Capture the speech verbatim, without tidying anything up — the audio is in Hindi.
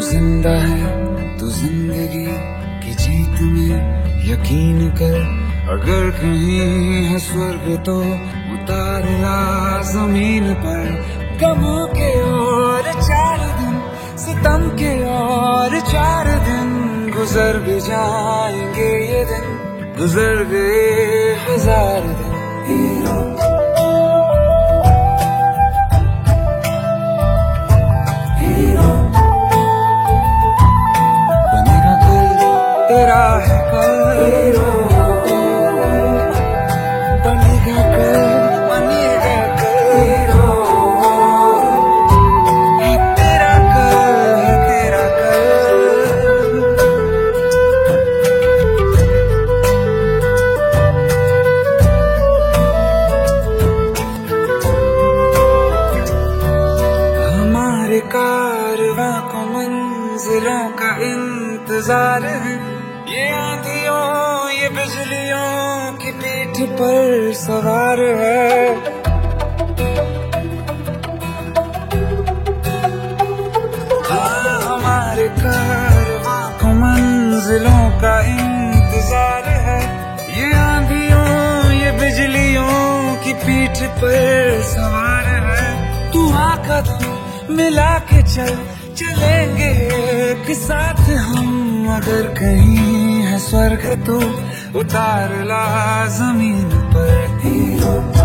जिंदा है तो जिंदगी की जीत में यकीन कर। अगर कहीं है स्वर्ग तो उतार ला जमीन पर। गमों के और चार दिन, सितम के और चार दिन, गुजर भी जाएंगे ये दिन, गुजर गए हजार दिन। हीरो हीरो बनेगा कल तेरा है कल। हीरो बनेगा कल, बनेगा कल। हीरो है तेरा कल, है तेरा कल। हमारे कारवां को मंजिलों का इंतजार है। ये आंधियों ये बिजलियों की पीठ पर सवार है। हाँ, हमारे कारवां को मंजिलों का इंतजार है। ये आंधियों ये बिजलियों की पीठ पर सवार है। तू आका तू मिला के चल, चलेंगे एक साथ हम। अगर कहीं है स्वर्ग तो उतार ला जमीन पर। हीरो